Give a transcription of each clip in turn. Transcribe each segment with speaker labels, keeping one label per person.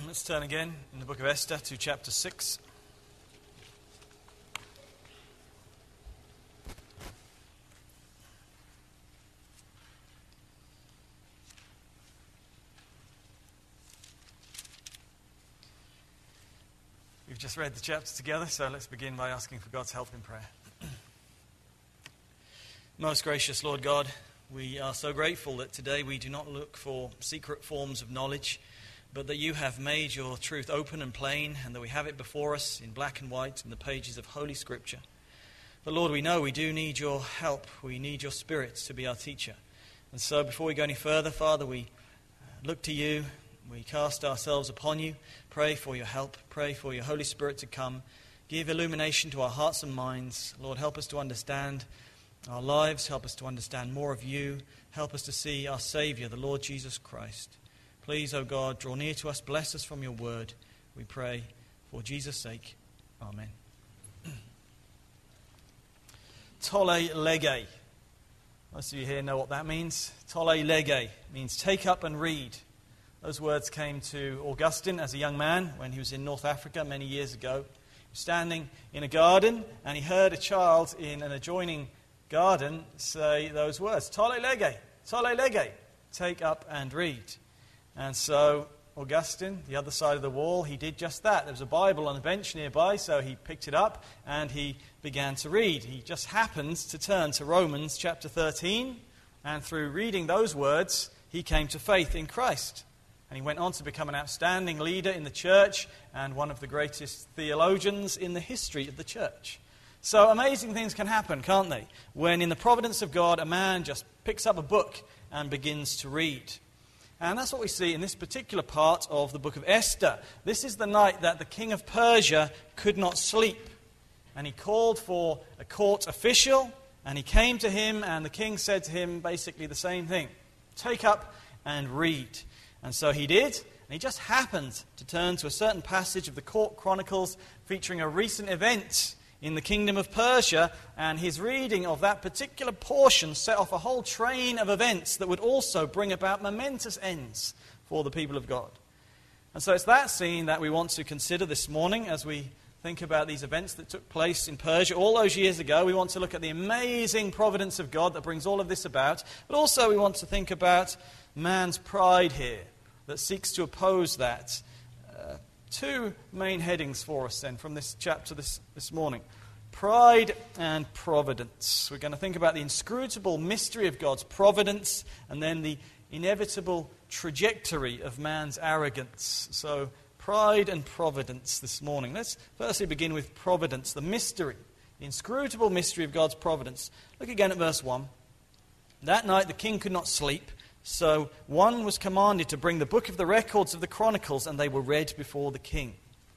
Speaker 1: Let's turn again in the book of Esther to chapter 6. We've just read the chapter together, so let's begin by asking for God's help in prayer. Most gracious Lord God, we are so grateful that today we do not look for secret forms of knowledge, but that you have made your truth open and plain, and that we have it before us in black and white in the pages of Holy Scripture. But Lord, we know we do need your help. We need your Spirit to be our teacher. And so before we go any further, Father, we look to you. We cast ourselves upon you. Pray for your help. Pray for your Holy Spirit to come. Give illumination to our hearts and minds. Lord, help us to understand our lives. Help us to understand more of you. Help us to see our Savior, the Lord Jesus Christ. Please, O God, draw near to us, bless us from your word. We pray for Jesus' sake. Amen. Tolle lege. Most of you here know what that means. Tolle lege means take up and read. Those words came to Augustine as a young man when he was in North Africa many years ago. He was standing in a garden and he heard a child in an adjoining garden say those words, Tolle lege, take up and read. And so Augustine, the other side of the wall, he did just that. There was a Bible on a bench nearby, so he picked it up and he began to read. He just happened to turn to Romans chapter 13, and through reading those words, he came to faith in Christ. And he went on to become an outstanding leader in the church and one of the greatest theologians in the history of the church. So amazing things can happen, can't they? When in the providence of God, a man just picks up a book and begins to read. And that's what we see in this particular part of the book of Esther. This is the night that the king of Persia could not sleep. And he called for a court official, and he came to him, and the king said to him basically the same thing. Take up and read. And so he did, and he just happened to turn to a certain passage of the Court Chronicles featuring a recent event in the kingdom of Persia, and his reading of that particular portion set off a whole train of events that would also bring about momentous ends for the people of God. And so it's that scene that we want to consider this morning as we think about these events that took place in Persia all those years ago. We want to look at the amazing providence of God that brings all of this about, but also we want to think about man's pride here that seeks to oppose that. Two main headings for us then from this chapter this morning. Pride and providence. We're going to think about the inscrutable mystery of God's providence and then the inevitable trajectory of man's arrogance. So pride and providence this morning. Let's firstly begin with providence, the mystery, the inscrutable mystery of God's providence. Look again at verse 1. That night the king could not sleep. So one was commanded to bring the book of the records of the Chronicles, and they were read before the king.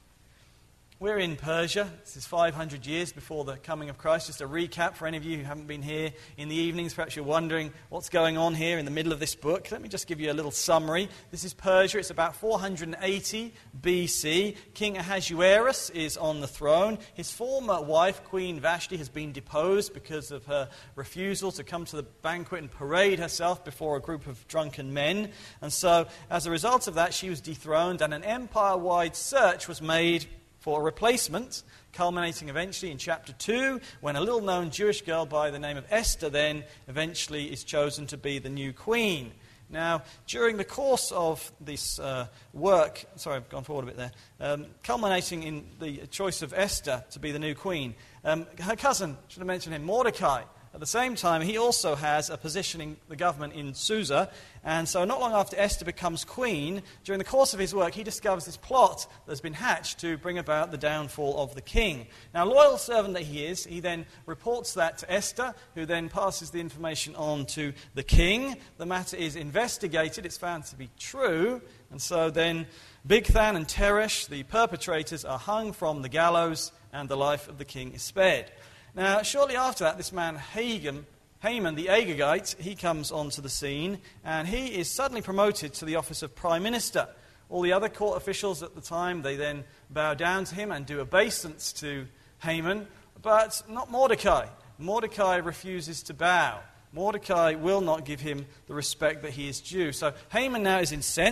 Speaker 1: We're in Persia. This is 500 years before the coming of Christ. Just a recap for any of you who haven't been here in the evenings. Perhaps you're wondering what's going on here in the middle of this book. Let me just give you a little summary. This is Persia. It's about 480 BC. King Ahasuerus is on the throne. His former wife, Queen Vashti, has been deposed because of her refusal to come to the banquet and parade herself before a group of drunken men. And so, as a result of that, she was dethroned, and an empire-wide search was made for a replacement, culminating eventually in chapter 2, when a little-known Jewish girl by the name of Esther then eventually is chosen to be the new queen. Now, during the course of this work, sorry, I've gone forward a bit there, culminating in the choice of Esther to be the new queen, her cousin, should have mentioned him, Mordecai, at the same time, he also has a position in the government in Susa, and so not long after Esther becomes queen, during the course of his work, he discovers this plot that's been hatched to bring about the downfall of the king. Now, loyal servant that he is, he then reports that to Esther, who then passes the information on to the king. The matter is investigated, it's found to be true, and so then Bigthan and Teresh, the perpetrators, are hung from the gallows, and the life of the king is spared. Now, shortly after that, this man Haman the Agagite, he comes onto the scene, and he is suddenly promoted to the office of prime minister. All the other court officials at the time, they then bow down to him and do obeisance to Haman, but not Mordecai. Mordecai refuses to bow. Mordecai will not give him the respect that he is due. So Haman now is incensed.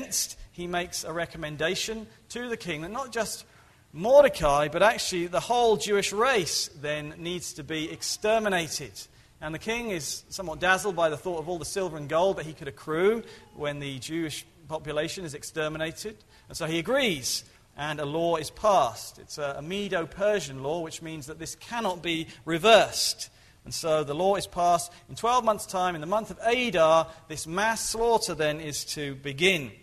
Speaker 1: he makes a recommendation to the king that not just Mordecai, but actually the whole Jewish race then needs to be exterminated. And the king is somewhat dazzled by the thought of all the silver and gold that he could accrue when the Jewish population is exterminated. And so he agrees, and a law is passed. It's a Medo-Persian law, which means that this cannot be reversed. And so the law is passed. In 12 months' time, in the month of Adar, this mass slaughter then is to begin.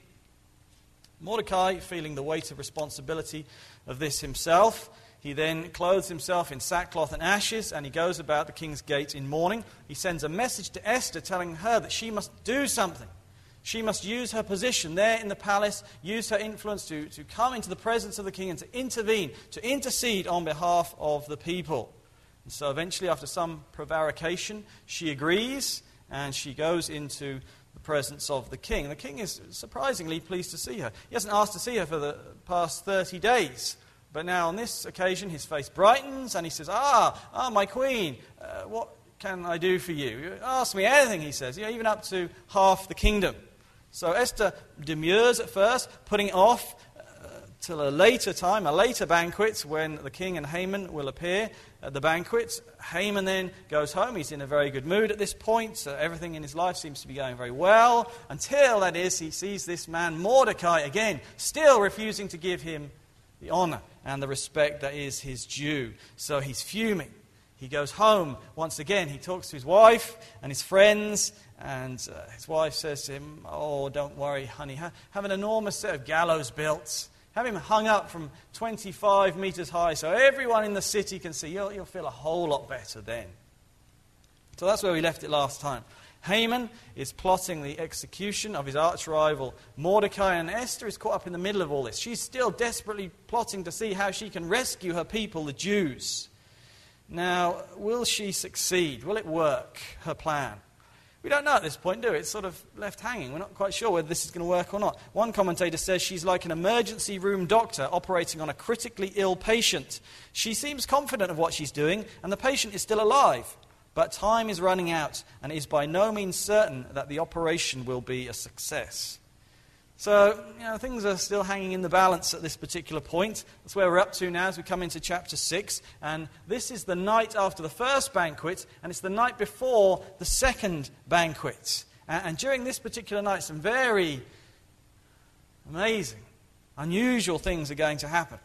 Speaker 1: Mordecai, feeling the weight of responsibility of this himself, he then clothes himself in sackcloth and ashes, and he goes about the king's gate in mourning. He sends a message to Esther telling her that she must do something. She must use her position there in the palace, use her influence to come into the presence of the king and to intervene, to intercede on behalf of the people. And so eventually, after some prevarication, she agrees, and she goes into the presence of the king. The king is surprisingly pleased to see her. He hasn't asked to see her for the past 30 days. But now on this occasion, his face brightens and he says, my queen, what can I do for you? Ask me anything, he says, even up to half the kingdom. So Esther demurs at first, putting it off till a later time, a later banquet, when the king and Haman will appear at the banquet. Haman then goes home. He's in a very good mood at this point. So everything in his life seems to be going very well, until, that is, he sees this man Mordecai again, still refusing to give him the honor and the respect that is his due. So he's fuming. He goes home once again. He talks to his wife and his friends, and his wife says to him, "Oh, don't worry, honey. Have an enormous set of gallows built. Have him hung up from 25 meters high so everyone in the city can see. You'll feel a whole lot better then." So that's where we left it last time. Haman is plotting the execution of his arch-rival Mordecai, and Esther is caught up in the middle of all this. She's still desperately plotting to see how she can rescue her people, the Jews. Now, will she succeed? Will it work, her plan? We don't know at this point, do we? It's sort of left hanging. We're not quite sure whether this is going to work or not. One commentator says she's like an emergency room doctor operating on a critically ill patient. She seems confident of what she's doing, and the patient is still alive. But time is running out, and it is by no means certain that the operation will be a success. So, things are still hanging in the balance at this particular point. That's where we're up to now as we come into chapter 6. And this is the night after the first banquet, and it's the night before the second banquet. And during this particular night, some very amazing, unusual things are going to happen.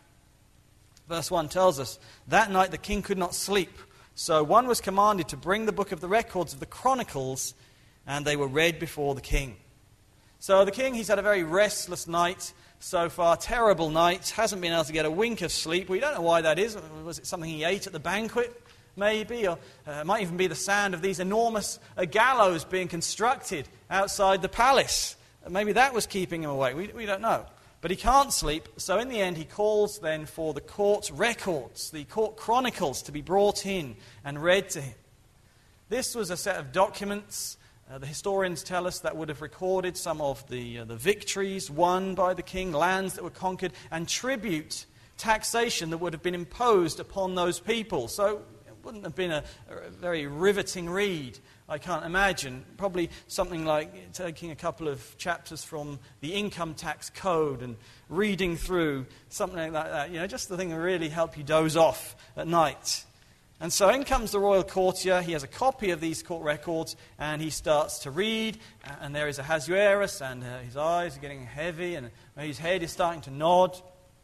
Speaker 1: Verse 1 tells us, "That night the king could not sleep. So one was commanded to bring the book of the records of the Chronicles, and they were read before the king." So the king, he's had a very restless night so far, terrible night, hasn't been able to get a wink of sleep. We don't know why that is. Was it something he ate at the banquet, maybe? Or it might even be the sound of these enormous gallows being constructed outside the palace. Maybe that was keeping him awake. We don't know. But he can't sleep, so in the end he calls then for the court records, the court chronicles, to be brought in and read to him. This was a set of documents, the historians tell us, that would have recorded some of the victories won by the king, lands that were conquered, and tribute, taxation that would have been imposed upon those people. So it wouldn't have been a very riveting read, I can't imagine. Probably something like taking a couple of chapters from the income tax code and reading through something like that. Just the thing that really help you doze off at night. And so in comes the royal courtier. He has a copy of these court records, and he starts to read. And there is Ahasuerus, and his eyes are getting heavy, and his head is starting to nod.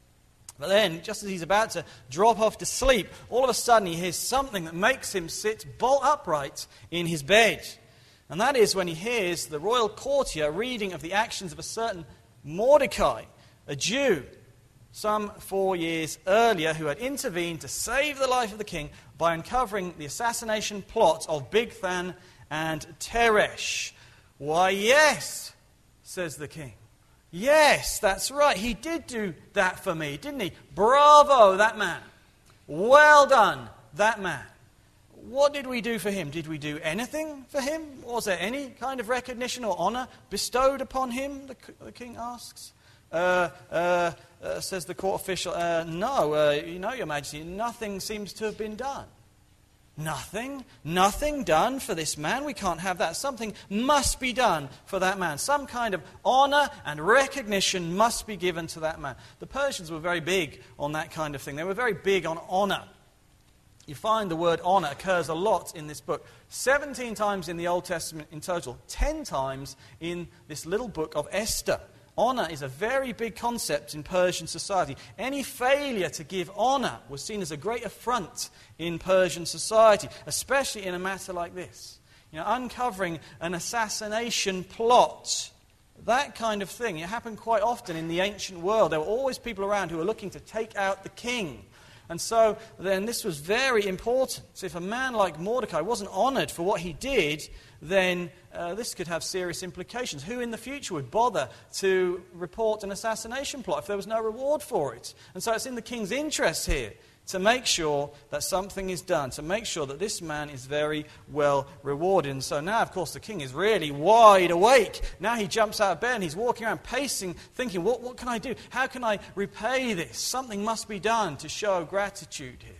Speaker 1: But then, just as he's about to drop off to sleep, all of a sudden he hears something that makes him sit bolt upright in his bed. And that is when he hears the royal courtier reading of the actions of a certain Mordecai, a Jew, some 4 years earlier, who had intervened to save the life of the king by uncovering the assassination plot of Bigthan and Teresh. "Why, yes," says the king. "Yes, that's right. He did do that for me, didn't he? Bravo, that man. Well done, that man. What did we do for him? Did we do anything for him? Was there any kind of recognition or honor bestowed upon him?" the king asks. Says the court official, "No, Your Majesty, nothing seems to have been done." Nothing done for this man. We can't have that. Something must be done for that man. Some kind of honor and recognition must be given to that man. The Persians were very big on that kind of thing. They were very big on honor. You find the word honor occurs a lot in this book. 17 times in the Old Testament in total. 10 times in this little book of Esther. Honor is a very big concept in Persian society. Any failure to give honor was seen as a great affront in Persian society, especially in a matter like this. Uncovering an assassination plot, that kind of thing. It happened quite often in the ancient world. There were always people around who were looking to take out the king. And so then this was very important. So if a man like Mordecai wasn't honored for what he did, then this could have serious implications. Who in the future would bother to report an assassination plot if there was no reward for it? And so it's in the king's interest here to make sure that something is done, to make sure that this man is very well rewarded. And so now, of course, the king is really wide awake. Now he jumps out of bed and he's walking around pacing, thinking, what can I do? How can I repay this? Something must be done to show gratitude here.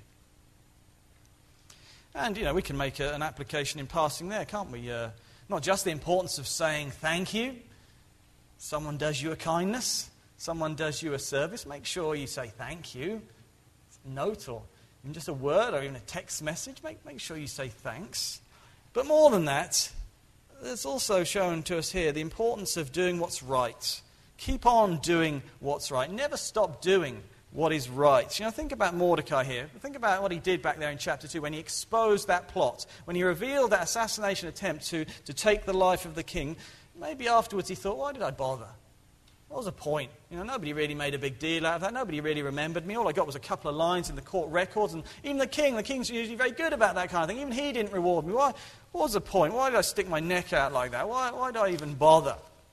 Speaker 1: And, we can make an application in passing there, can't we? Not just the importance of saying thank you. Someone does you a kindness. Someone does you a service. Make sure you say thank you. Note or even just a word or even a text message. Make sure you say thanks. But more than that, it's also shown to us here the importance of doing what's right. Keep on doing what's right. Never stop doing what is right. Think about Mordecai here. Think about what he did back there in chapter 2 when he exposed that plot, when he revealed that assassination attempt to take the life of the king. Maybe afterwards he thought, why did I bother? What was the point? Nobody really made a big deal out of that. Nobody really remembered me. All I got was a couple of lines in the court records. And even the king's usually very good about that kind of thing. Even he didn't reward me. What was the point? Why did I stick my neck out like that? Why did I even bother?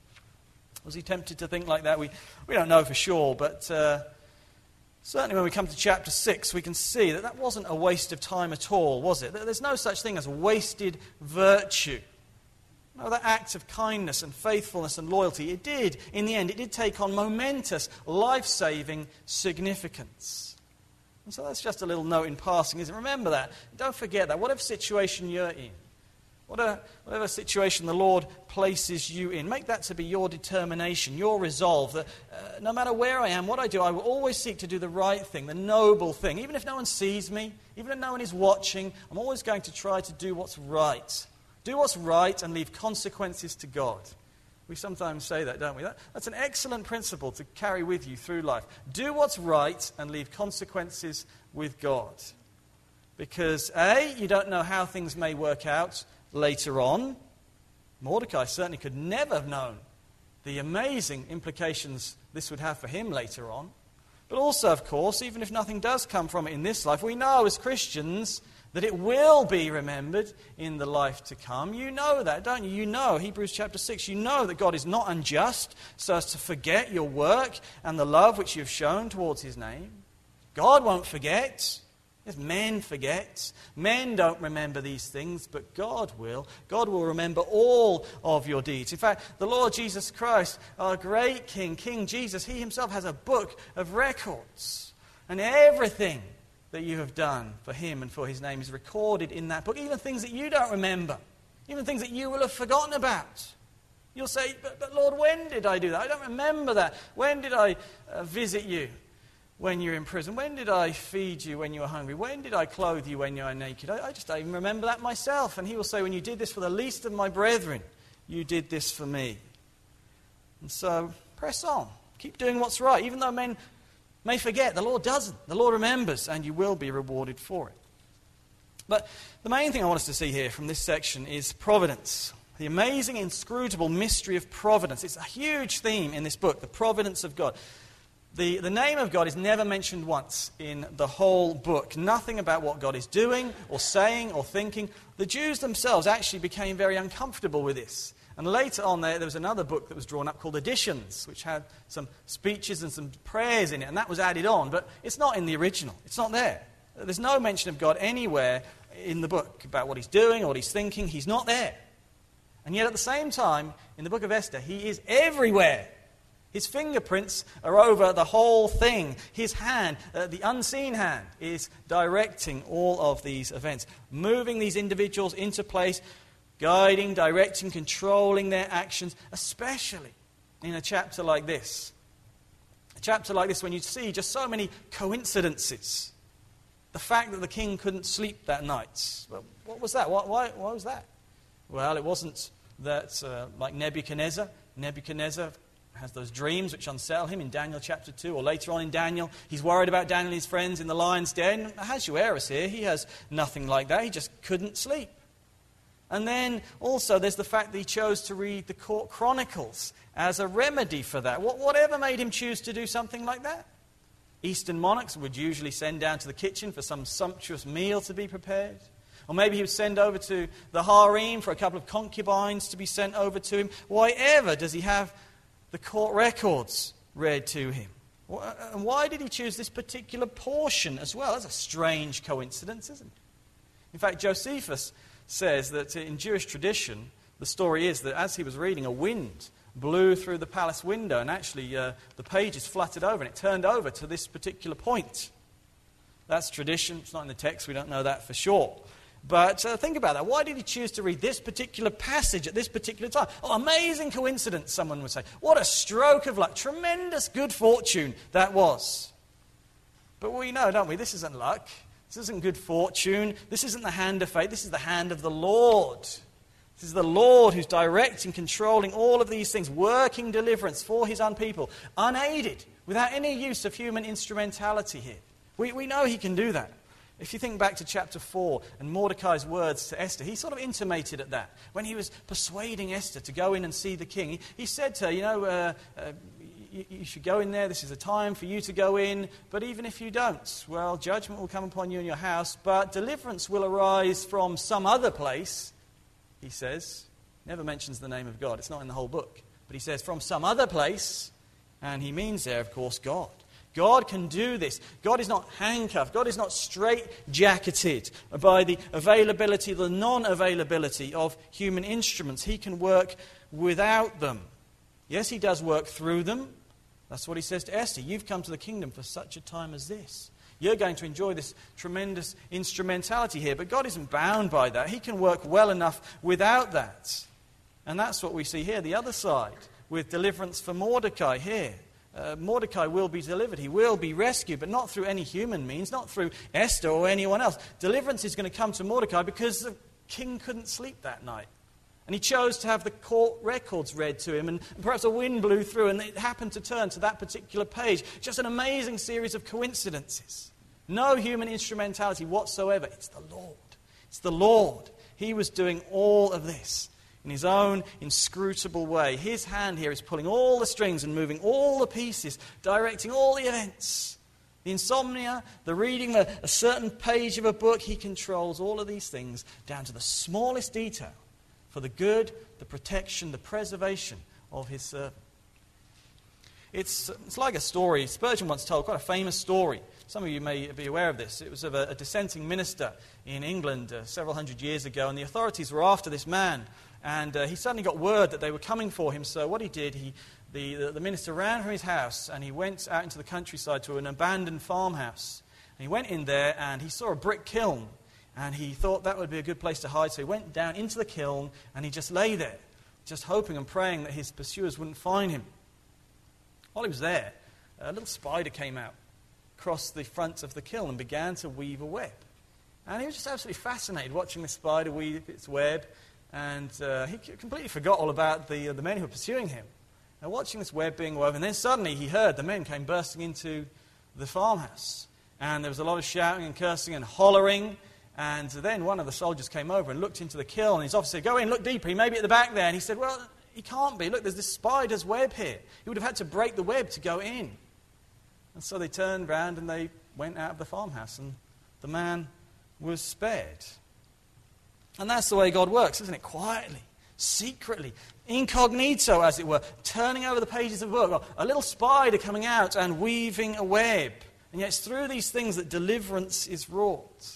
Speaker 1: Was he tempted to think like that? We don't know for sure, but certainly when we come to chapter 6, we can see that wasn't a waste of time at all, was it? There's no such thing as wasted virtue. No, that act of kindness and faithfulness and loyalty, in the end, it did take on momentous, life-saving significance. And so that's just a little note in passing, isn't it? Remember that. Don't forget that. Whatever situation you're in, whatever situation the Lord places you in, make that to be your determination, your resolve, that no matter where I am, what I do, I will always seek to do the right thing, the noble thing. Even if no one sees me, even if no one is watching, I'm always going to try to do what's right. Do what's right and leave consequences to God. We sometimes say that, don't we? That's an excellent principle to carry with you through life. Do what's right and leave consequences with God. Because A, you don't know how things may work out later on. Mordecai certainly could never have known the amazing implications this would have for him later on. But also, of course, even if nothing does come from it in this life, we know as Christians that it will be remembered in the life to come. You know that, don't you? You know, Hebrews chapter 6, you know that God is not unjust so as to forget your work and the love which you have shown towards his name. God won't forget. Yes, men forget. Men don't remember these things, but God will. God will remember all of your deeds. In fact, the Lord Jesus Christ, our great King, King Jesus, he himself has a book of records. And everything that you have done for him and for his name is recorded in that book. Even things that you don't remember. Even things that you will have forgotten about. You'll say, but Lord, when did I do that? I don't remember that. When did I visit you when you were in prison? When did I feed you when you were hungry? When did I clothe you when you were naked? I just don't even remember that myself. And he will say, when you did this for the least of my brethren, you did this for me. And so, press on. Keep doing what's right. Even though men may forget, the Lord doesn't. The Lord remembers, and you will be rewarded for it. But the main thing I want us to see here from this section is providence. The amazing, inscrutable mystery of providence. It's a huge theme in this book, the providence of God. The name of God is never mentioned once in the whole book. Nothing about what God is doing or saying or thinking. The Jews themselves actually became very uncomfortable with this. And later on there was another book that was drawn up called Additions, which had some speeches and some prayers in it, and that was added on. But it's not in the original. It's not there. There's no mention of God anywhere in the book about what he's doing or what he's thinking. He's not there. And yet at the same time, in the book of Esther, he is everywhere. His fingerprints are over the whole thing. His hand, the unseen hand, is directing all of these events, moving these individuals into place, guiding, directing, controlling their actions, especially in a chapter like this. A chapter like this when you see just so many coincidences. The fact that the king couldn't sleep that night. Well, what was that? Why was that? Well, it wasn't that like Nebuchadnezzar. Nebuchadnezzar has those dreams which unsettle him in Daniel chapter 2, or later on in Daniel. He's worried about Daniel and his friends in the lion's den. And Ahasuerus here, he has nothing like that. He just couldn't sleep. And then also there's the fact that he chose to read the court chronicles as a remedy for that. Whatever made him choose to do something like that? Eastern monarchs would usually send down to the kitchen for some sumptuous meal to be prepared. Or maybe he would send over to the harem for a couple of concubines to be sent over to him. Why ever does he have the court records read to him? And why did he choose this particular portion as well? That's a strange coincidence, isn't it? In fact, Josephus says that in Jewish tradition, the story is that as he was reading, a wind blew through the palace window, and actually the pages fluttered over, and it turned over to this particular point. That's tradition. It's not in the text. We don't know that for sure. But think about that. Why did he choose to read this particular passage at this particular time? Oh, amazing coincidence, someone would say. What a stroke of luck. Tremendous good fortune that was. But we know, don't we? This isn't luck. This isn't good fortune. This isn't the hand of fate. This is the hand of the Lord. This is the Lord who's directing, controlling all of these things, working deliverance for his own people, unaided, without any use of human instrumentality here. We know he can do that. If you think back to chapter 4 and Mordecai's words to Esther, he sort of intimated at that. When he was persuading Esther to go in and see the king, he said to her, you should go in there, this is a time for you to go in, but even if you don't, well, judgment will come upon you and your house, but deliverance will arise from some other place, he says. Never mentions the name of God, it's not in the whole book, but he says from some other place, and he means there, of course, God. God can do this. God is not handcuffed. God is not straitjacketed by the availability, the non-availability of human instruments. He can work without them. Yes, he does work through them. That's what he says to Esther. You've come to the kingdom for such a time as this. You're going to enjoy this tremendous instrumentality here. But God isn't bound by that. He can work well enough without that. And that's what we see here, the other side, with deliverance for Mordecai here. Mordecai will be delivered. He will be rescued, but not through any human means, not through Esther or anyone else. Deliverance is going to come to Mordecai because the king couldn't sleep that night. And he chose to have the court records read to him, and perhaps a wind blew through, and it happened to turn to that particular page. Just an amazing series of coincidences. No human instrumentality whatsoever. It's the Lord. It's the Lord. He was doing all of this in his own inscrutable way. His hand here is pulling all the strings and moving all the pieces, directing all the events. The insomnia, the reading a certain page of a book, he controls all of these things down to the smallest detail for the good, the protection, the preservation of his servant. It's like a story Spurgeon once told, quite a famous story. Some of you may be aware of this. It was of a dissenting minister in England several hundred years ago, and the authorities were after this man. And he suddenly got word that they were coming for him. So what he did, the minister ran from his house and he went out into the countryside to an abandoned farmhouse. And he went in there and he saw a brick kiln. And he thought that would be a good place to hide. So he went down into the kiln and he just lay there, just hoping and praying that his pursuers wouldn't find him. While he was there, a little spider came out across the front of the kiln and began to weave a web. And he was just absolutely fascinated watching the spider weave its web. And he completely forgot all about the men who were pursuing him. And watching this web being woven, then suddenly he heard the men came bursting into the farmhouse. And there was a lot of shouting and cursing and hollering. And then one of the soldiers came over and looked into the kiln. And his officer said, go in, look deeper, he may be at the back there. And he said, well, he can't be. Look, there's this spider's web here. He would have had to break the web to go in. And so they turned round and they went out of the farmhouse. And the man was spared. And that's the way God works, isn't it? Quietly, secretly, incognito, as it were, turning over the pages of a book. A little spider coming out and weaving a web. And yet it's through these things that deliverance is wrought.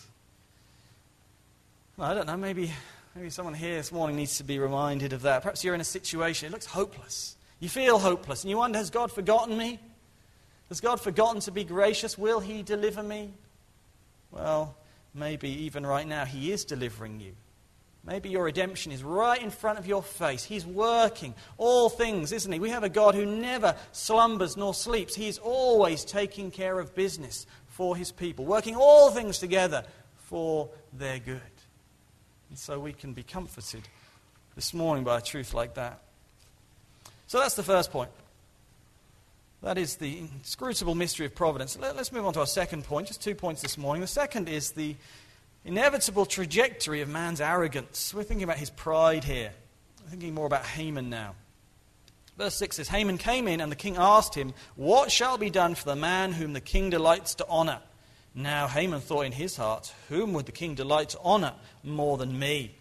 Speaker 1: Well, I don't know, maybe someone here this morning needs to be reminded of that. Perhaps you're in a situation, it looks hopeless. You feel hopeless, and you wonder, has God forgotten me? Has God forgotten to be gracious? Will he deliver me? Well, maybe even right now he is delivering you. Maybe your redemption is right in front of your face. He's working all things, isn't he? We have a God who never slumbers nor sleeps. He's always taking care of business for his people, working all things together for their good. And so we can be comforted this morning by a truth like that. So that's the first point. That is the inscrutable mystery of providence. Let's move on to our second point, just 2 points this morning. The second is the inevitable trajectory of man's arrogance. We're thinking about his pride here. We're thinking more about Haman now. Verse 6 says, Haman came in, and the king asked him, what shall be done for the man whom the king delights to honor? Now Haman thought in his heart, whom would the king delight to honor more than me?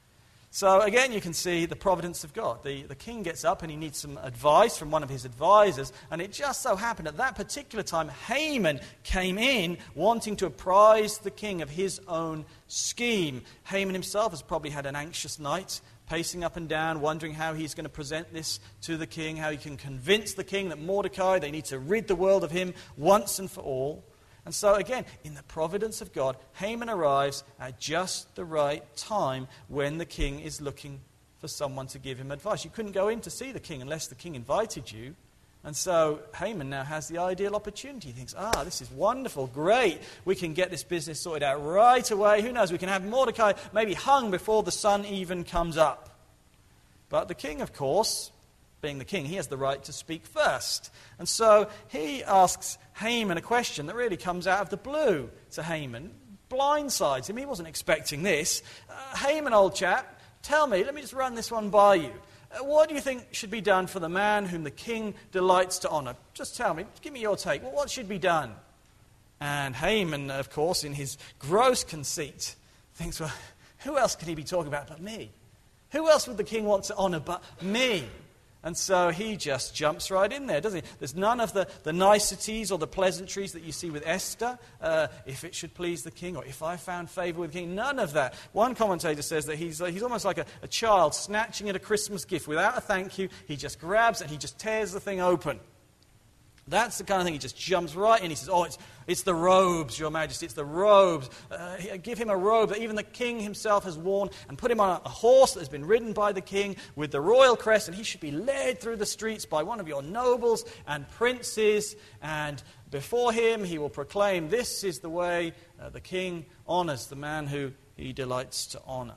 Speaker 1: So again, you can see the providence of God. The king gets up and he needs some advice from one of his advisors, and it just so happened at that particular time, Haman came in wanting to apprise the king of his own scheme. Haman himself has probably had an anxious night, pacing up and down, wondering how he's going to present this to the king, how he can convince the king that Mordecai, they need to rid the world of him once and for all. And so again, in the providence of God, Haman arrives at just the right time when the king is looking for someone to give him advice. You couldn't go in to see the king unless the king invited you. And so Haman now has the ideal opportunity. He thinks, this is wonderful, great. We can get this business sorted out right away. Who knows, we can have Mordecai maybe hung before the sun even comes up. But the king, of course, being the king, he has the right to speak first. And so he asks Haman a question that really comes out of the blue to Haman, blindsides him. He wasn't expecting this. Haman, old chap, tell me, let me just run this one by you. What do you think should be done for the man whom the king delights to honor? Just tell me, give me your take. Well, what should be done? And Haman, of course, in his gross conceit, thinks, well, who else could he be talking about but me? Who else would the king want to honor but me? And so he just jumps right in there, doesn't he? There's none of the niceties or the pleasantries that you see with Esther, if it should please the king, or if I found favor with the king. None of that. One commentator says that he's almost like a child snatching at a Christmas gift without a thank you. He just grabs and he just tears the thing open. That's the kind of thing. He just jumps right in. He says, it's the robes, Your Majesty, it's the robes. Give him a robe that even the king himself has worn, and put him on a horse that has been ridden by the king with the royal crest, and he should be led through the streets by one of your nobles and princes, and before him he will proclaim, this is the way the king honors the man who he delights to honor.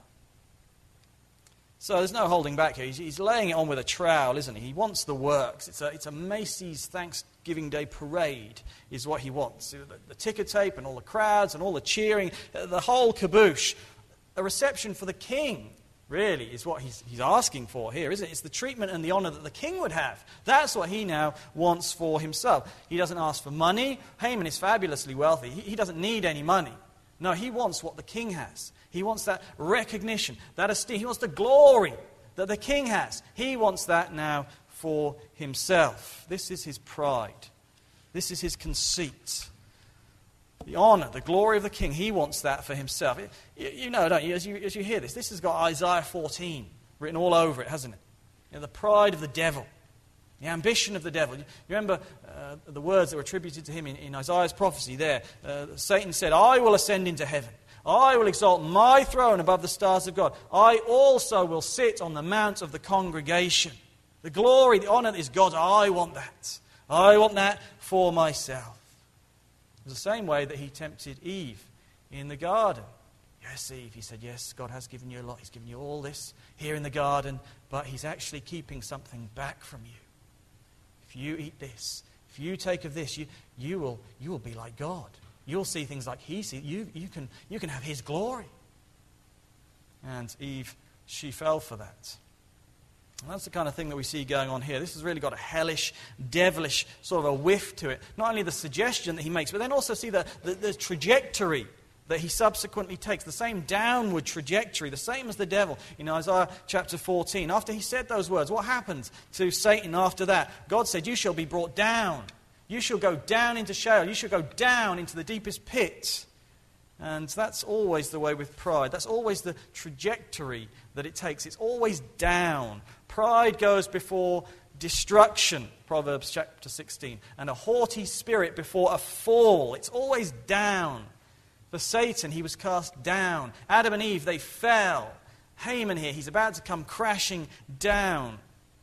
Speaker 1: So there's no holding back here. He's laying it on with a trowel, isn't he? He wants the works. It's a Macy's Thanksgiving Day parade is what he wants. The ticker tape and all the crowds and all the cheering, the whole caboose. A reception for the king, really, is what he's asking for here, isn't it? It's the treatment and the honor that the king would have. That's what he now wants for himself. He doesn't ask for money. Haman is fabulously wealthy. He doesn't need any money. No, he wants what the king has. He wants that recognition, that esteem. He wants the glory that the king has. He wants that now for himself. This is his pride. This is his conceit. The honor, the glory of the king, he wants that for himself. You know, don't you, as you hear this has got Isaiah 14 written all over it, hasn't it? You know, the pride of the devil, the ambition of the devil. You remember the words that were attributed to him in Isaiah's prophecy there. Satan said, I will ascend into heaven. I will exalt my throne above the stars of God. I also will sit on the mount of the congregation. The glory, the honor is God's. I want that. I want that for myself. It was the same way that he tempted Eve in the garden. Yes, Eve, he said, yes, God has given you a lot. He's given you all this here in the garden, but he's actually keeping something back from you. If you eat this, if you take of this, you will be like God. You'll see things like he sees. You can have his glory. And Eve, she fell for that. And that's the kind of thing that we see going on here. This has really got a hellish, devilish sort of a whiff to it. Not only the suggestion that he makes, but then also see the trajectory that he subsequently takes. The same downward trajectory, the same as the devil in Isaiah chapter 14. After he said those words, what happened to Satan after that? God said, you shall be brought down. You shall go down into Sheol. You shall go down into the deepest pit. And that's always the way with pride. That's always the trajectory that it takes. It's always down. Pride goes before destruction, Proverbs chapter 16, and a haughty spirit before a fall. It's always down. For Satan, he was cast down. Adam and Eve, they fell. Haman here, he's about to come crashing down.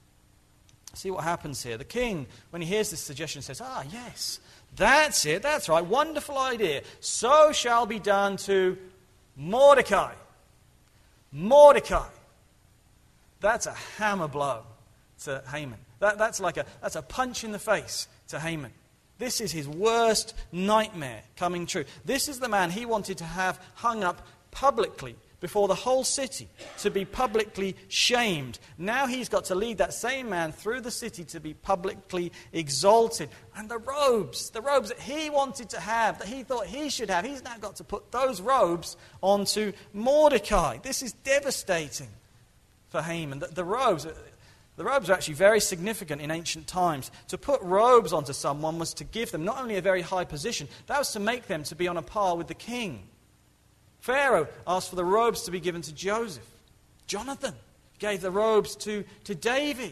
Speaker 1: See what happens here. The king, when he hears this suggestion, says, yes, that's it, that's right, wonderful idea. So shall be done to Mordecai. Mordecai. That's a hammer blow to Haman. That's a punch in the face to Haman. This is his worst nightmare coming true. This is the man he wanted to have hung up publicly before the whole city, to be publicly shamed. Now he's got to lead that same man through the city to be publicly exalted. And the robes that he wanted to have, that he thought he should have, he's now got to put those robes onto Mordecai. This is devastating for Haman. The robes are actually very significant in ancient times. To put robes onto someone was to give them not only a very high position, that was to make them to be on a par with the king. Pharaoh asked for the robes to be given to Joseph. Jonathan gave the robes to David.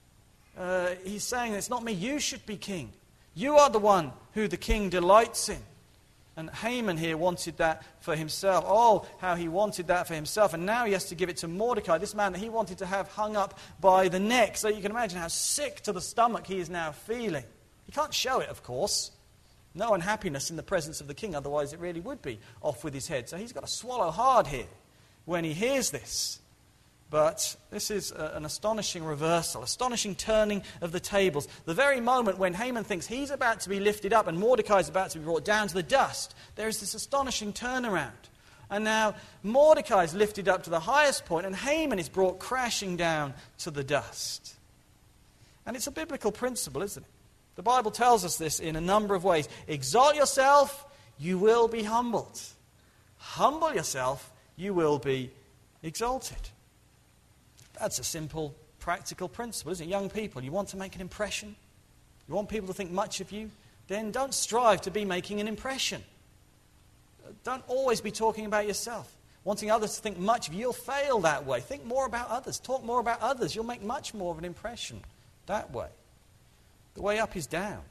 Speaker 1: He's saying, it's not me, you should be king. You are the one who the king delights in. And Haman here wanted that for himself. Oh, how he wanted that for himself. And now he has to give it to Mordecai, this man that he wanted to have hung up by the neck. So you can imagine how sick to the stomach he is now feeling. He can't show it, of course. No unhappiness in the presence of the king, otherwise it really would be off with his head. So he's got to swallow hard here when he hears this. But this is an astonishing reversal, astonishing turning of the tables. The very moment when Haman thinks he's about to be lifted up and Mordecai is about to be brought down to the dust, there is this astonishing turnaround. And now Mordecai is lifted up to the highest point and Haman is brought crashing down to the dust. And it's a biblical principle, isn't it? The Bible tells us this in a number of ways. Exalt yourself, you will be humbled. Humble yourself, you will be exalted. That's a simple, practical principle, isn't it? Young people, you want to make an impression? You want people to think much of you? Then don't strive to be making an impression. Don't always be talking about yourself. Wanting others to think much of you, you'll fail that way. Think more about others. Talk more about others. You'll make much more of an impression that way. The way up is down.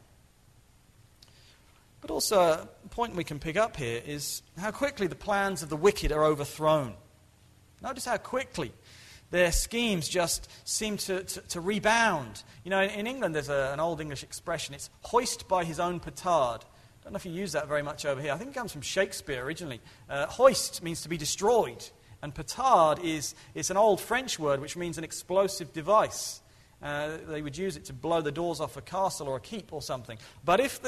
Speaker 1: But also, a point we can pick up here is how quickly the plans of the wicked are overthrown. Notice how quickly their schemes just seem to rebound. You know, in England there's an old English expression, it's hoist by his own petard. I don't know if you use that very much over here. I think it comes from Shakespeare originally. Hoist means to be destroyed, and petard is an old French word which means an explosive device. They would use it to blow the doors off a castle or a keep or something. But if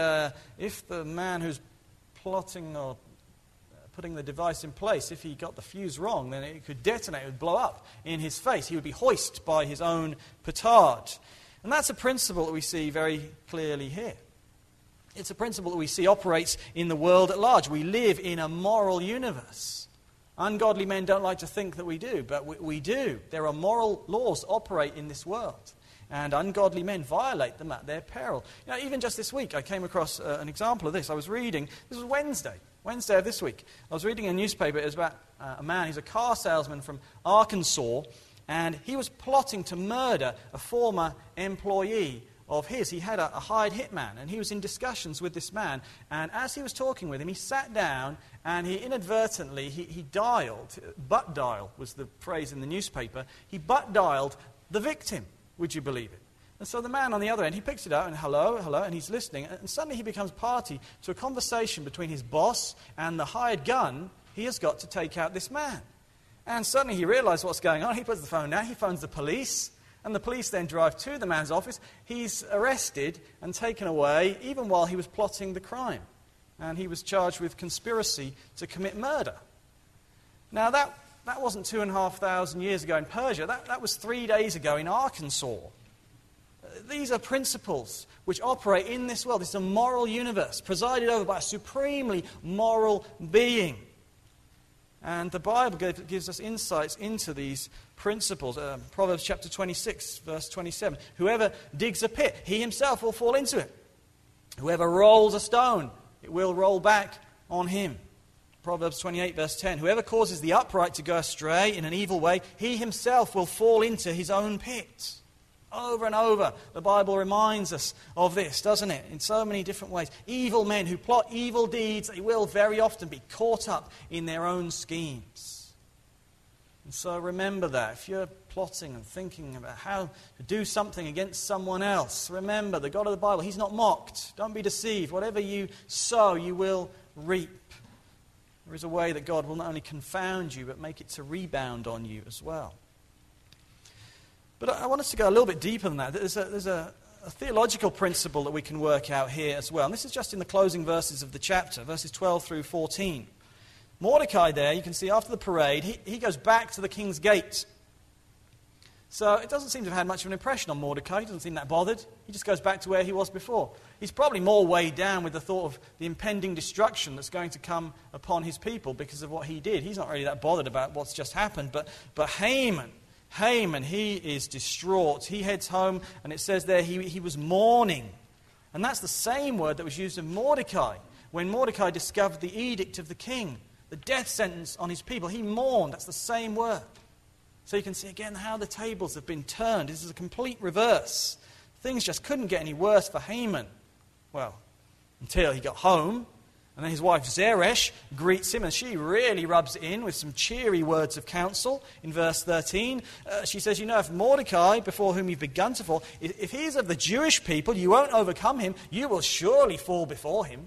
Speaker 1: the man who's plotting or putting the device in place, if he got the fuse wrong, then it could detonate, it would blow up in his face. He would be hoisted by his own petard. And that's a principle that we see very clearly here. It's a principle that we see operates in the world at large. We live in a moral universe. Ungodly men don't like to think that we do, but we do. There are moral laws that operate in this world, and ungodly men violate them at their peril. You know, even just this week, I came across an example of this. I was reading, this was Wednesday of this week. I was reading a newspaper. It was about a man, he's a car salesman from Arkansas, and he was plotting to murder a former employee of his. He had a hired hitman, and he was in discussions with this man, and as he was talking with him, he sat down and he inadvertently, he dialed, butt dial was the phrase in the newspaper, he butt dialed the victim, would you believe it? And so the man on the other end, he picks it up and hello, and he's listening, and suddenly he becomes party to a conversation between his boss and the hired gun he has got to take out this man. And suddenly he realizes what's going on, he puts the phone down, he phones the police, and the police then drive to the man's office. He's arrested and taken away even while he was plotting the crime. And he was charged with conspiracy to commit murder. Now that wasn't 2,500 years ago in Persia. That was 3 days ago in Arkansas. These are principles which operate in this world. This is a moral universe presided over by a supremely moral being. And the Bible gives us insights into these principles. Proverbs chapter 26, verse 27. Whoever digs a pit, he himself will fall into it. Whoever rolls a stone, it will roll back on him. Proverbs 28, verse 10. Whoever causes the upright to go astray in an evil way, he himself will fall into his own pit. Over and over, the Bible reminds us of this, doesn't it? In so many different ways. Evil men who plot evil deeds, they will very often be caught up in their own schemes. And so remember that. If you're plotting and thinking about how to do something against someone else, remember the God of the Bible, He's not mocked. Don't be deceived. Whatever you sow, you will reap. There is a way that God will not only confound you, but make it to rebound on you as well. But I want us to go a little bit deeper than that. There's a theological principle that we can work out here as well. And this is just in the closing verses of the chapter, verses 12 through 14. Mordecai there, you can see after the parade, he goes back to the king's gate. So it doesn't seem to have had much of an impression on Mordecai. He doesn't seem that bothered. He just goes back to where he was before. He's probably more weighed down with the thought of the impending destruction that's going to come upon his people because of what he did. He's not really that bothered about what's just happened. But Haman, he is distraught. He heads home, and it says there he was mourning. And that's the same word that was used of Mordecai. When Mordecai discovered the edict of the king, the death sentence on his people, he mourned. That's the same word. So you can see again how the tables have been turned. This is a complete reverse. Things just couldn't get any worse for Haman. Well, until he got home. And then his wife Zeresh greets him, and she really rubs it in with some cheery words of counsel. In verse 13, she says, you know, if Mordecai, before whom you've begun to fall, if he's of the Jewish people, you won't overcome him. You will surely fall before him.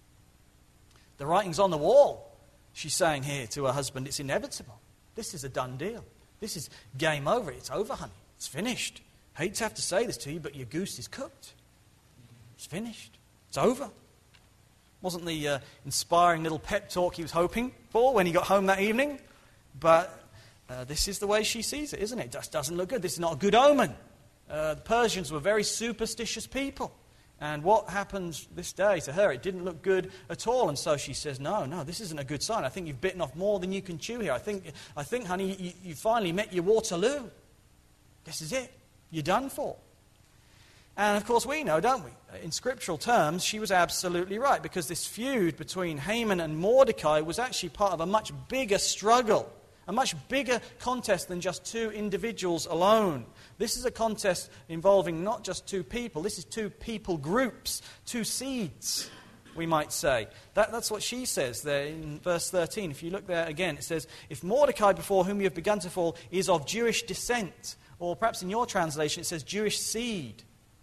Speaker 1: The writing's on the wall, she's saying here to her husband. It's inevitable. This is a done deal. This is game over. It's over, honey. It's finished. Hate to have to say this to you, but your goose is cooked. It's finished. It's over. Wasn't the inspiring little pep talk he was hoping for when he got home that evening. But this is the way she sees it, isn't it? It just doesn't look good. This is not a good omen. The Persians were very superstitious people. And what happened this day to her, it didn't look good at all. And so she says, no, this isn't a good sign. I think you've bitten off more than you can chew here. I think honey, you finally met your Waterloo. This is it. You're done for. And of course we know, don't we? In scriptural terms, she was absolutely right, because this feud between Haman and Mordecai was actually part of a much bigger struggle, a much bigger contest than just two individuals alone. This is a contest involving not just two people, this is two people groups, two seeds, we might say. That's what she says there in verse 13. If you look there again, it says, if Mordecai, before whom you have begun to fall, is of Jewish descent, or perhaps in your translation it says Jewish seed.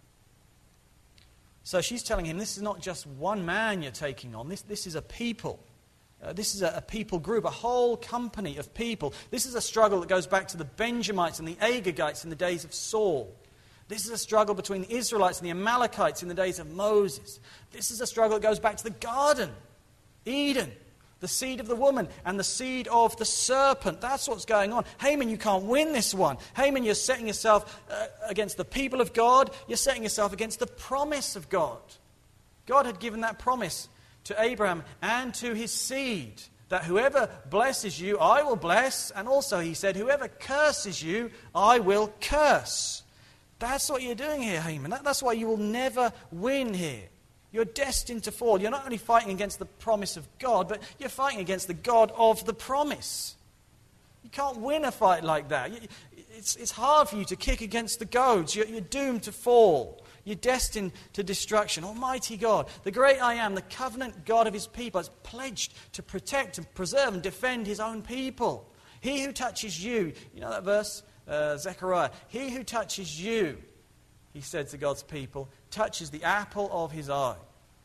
Speaker 1: So she's telling him, this is not just one man you're taking on. This is a people. This is a people group, a whole company of people. This is a struggle that goes back to the Benjamites and the Agagites in the days of Saul. This is a struggle between the Israelites and the Amalekites in the days of Moses. This is a struggle that goes back to the garden, Eden, the seed of the woman and the seed of the serpent. That's what's going on. Haman, you can't win this one. Haman, you're setting yourself against the people of God. You're setting yourself against the promise of God. God had given that promise to Abraham and to his seed, that whoever blesses you, I will bless. And also he said, whoever curses you, I will curse. That's what you're doing here, Haman. That's why you will never win here. You're destined to fall. You're not only fighting against the promise of God, but you're fighting against the God of the promise. You can't win a fight like that. It's hard for you to kick against the goads. You're doomed to fall. You're destined to destruction. Almighty God, the great I am, the covenant God of his people, has pledged to protect and preserve and defend his own people. He who touches you, you know that verse, Zechariah, he who touches you, he said to God's people, touches the apple of his eye.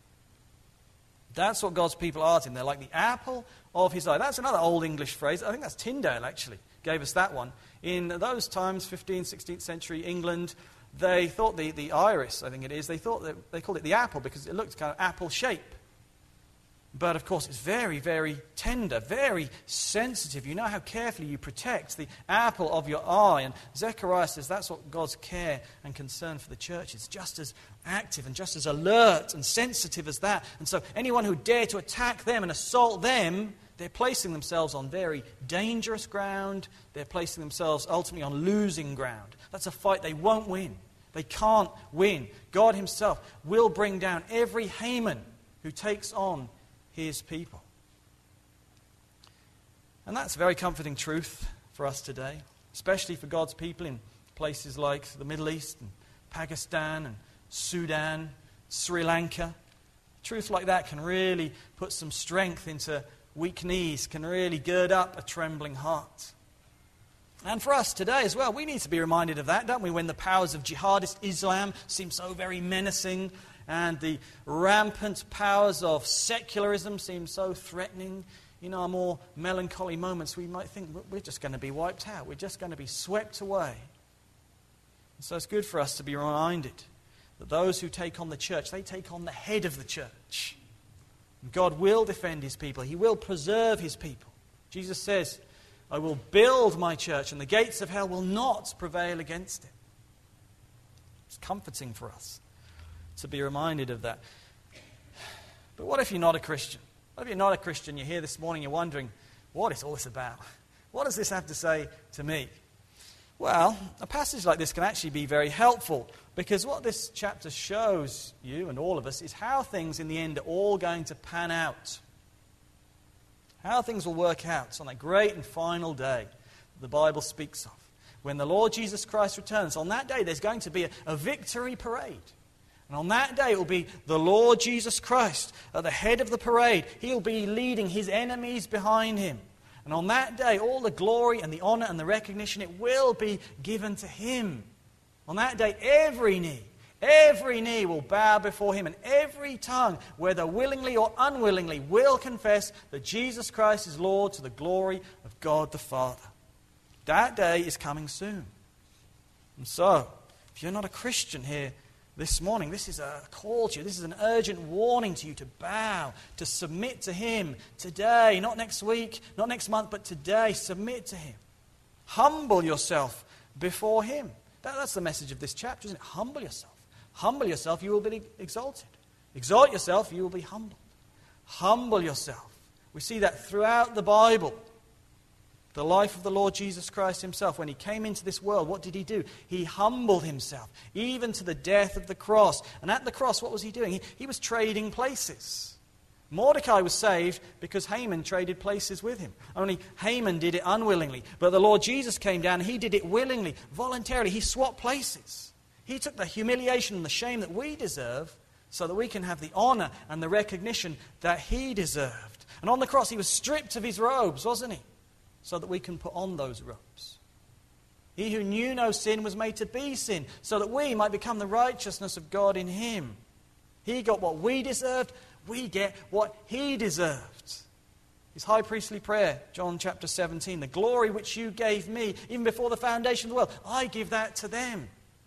Speaker 1: That's what God's people are to him. They're like the apple of his eye. That's another old English phrase. I think that's Tyndale, actually, gave us that one. In those times, 15th, 16th century England, they thought the iris, I think it is, they called it the apple because it looked kind of apple shape. But of course, it's very, very tender, very sensitive. You know how carefully you protect the apple of your eye. And Zechariah says that's what God's care and concern for the church is, just as active and just as alert and sensitive as that. And so anyone who dare to attack them and assault them, they're placing themselves on very dangerous ground. They're placing themselves ultimately on losing ground. That's a fight they won't win. They can't win. God himself will bring down every Haman who takes on his people. And that's a very comforting truth for us today, especially for God's people in places like the Middle East and Pakistan and Sudan, Sri Lanka. Truth like that can really put some strength into weak knees, can really gird up a trembling heart. And for us today as well, we need to be reminded of that, don't we? When the powers of jihadist Islam seem so very menacing and the rampant powers of secularism seem so threatening, in our more melancholy moments, we might think we're just going to be wiped out. We're just going to be swept away. And so it's good for us to be reminded that those who take on the church, they take on the head of the church. God will defend his people. He will preserve his people. Jesus says, I will build my church, and the gates of hell will not prevail against it. It's comforting for us to be reminded of that. But what if you're not a Christian? What if you're not a Christian, you're here this morning, you're wondering, what is all this about? What does this have to say to me? Well, a passage like this can actually be very helpful, because what this chapter shows you and all of us is how things in the end are all going to pan out. How things will work out on that great and final day the Bible speaks of. When the Lord Jesus Christ returns, on that day there's going to be a victory parade. And on that day it will be the Lord Jesus Christ at the head of the parade. He'll be leading his enemies behind him. And on that day all the glory and the honor and the recognition, it will be given to him. On that day every knee will bow before him, and every tongue, whether willingly or unwillingly, will confess that Jesus Christ is Lord to the glory of God the Father. That day is coming soon. And so, if you're not a Christian here this morning, this is a call to you, this is an urgent warning to you to bow, to submit to him today, not next week, not next month, but today. Submit to him. Humble yourself before him. That's the message of this chapter, isn't it? Humble yourself. Humble yourself, you will be exalted. Exalt yourself, you will be humbled. Humble yourself. We see that throughout the Bible. The life of the Lord Jesus Christ himself, when he came into this world, what did he do? He humbled himself, even to the death of the cross. And at the cross, what was he doing? He was trading places. Mordecai was saved because Haman traded places with him. Only Haman did it unwillingly. But the Lord Jesus came down and he did it willingly, voluntarily. He swapped places. He took the humiliation and the shame that we deserve so that we can have the honor and the recognition that he deserved. And on the cross, he was stripped of his robes, wasn't he? So that we can put on those robes. He who knew no sin was made to be sin, so that we might become the righteousness of God in him. He got what we deserved, we get what he deserved. His high priestly prayer, John chapter 17, the glory which you gave me, even before the foundation of the world, I give that to them.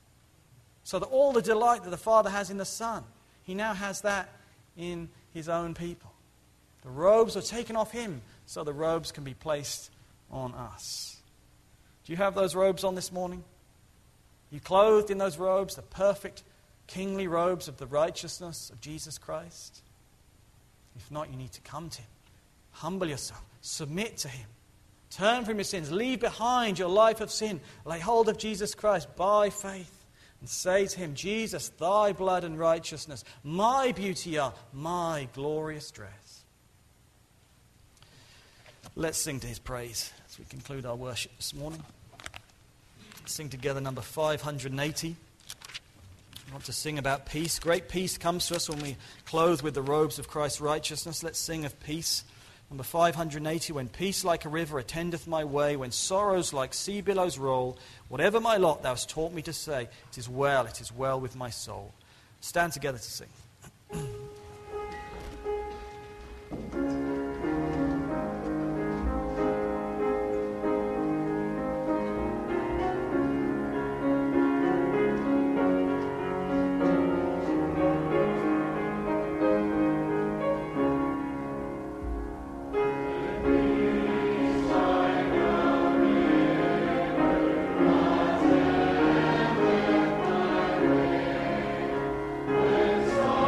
Speaker 1: So that all the delight that the Father has in the Son, he now has that in his own people. The robes are taken off him, so the robes can be placed on us. Do you have those robes on this morning? You clothed in those robes, the perfect kingly robes of the righteousness of Jesus Christ? If not, you need to come to him. Humble yourself. Submit to him. Turn from your sins. Leave behind your life of sin. Lay hold of Jesus Christ by faith. And say to him, Jesus, thy blood and righteousness, my beauty are my glorious dress. Let's sing to his praise as we conclude our worship this morning. Let's sing together number 580. We want to sing about peace. Great peace comes to us when we clothe with the robes of Christ's righteousness. Let's sing of peace. Number 580, when peace like a river attendeth my way, when sorrows like sea billows roll, whatever my lot thou hast taught me to say, it is well with my soul. Stand together to sing.
Speaker 2: So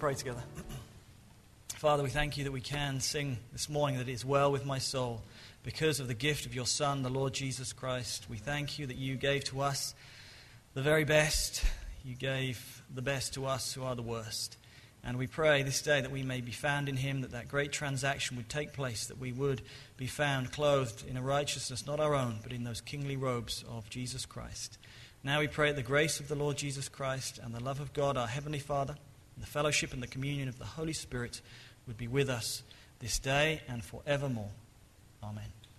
Speaker 1: pray together. Father, we thank you that we can sing this morning that it is well with my soul because of the gift of your Son, the Lord Jesus Christ. We thank you that you gave to us the very best. You gave the best to us who are the worst. And we pray this day that we may be found in him, that great transaction would take place, that we would be found clothed in a righteousness not our own, but in those kingly robes of Jesus Christ. Now we pray that the grace of the Lord Jesus Christ and the love of God, our Heavenly Father, and the fellowship and the communion of the Holy Spirit would be with us this day and forevermore. Amen.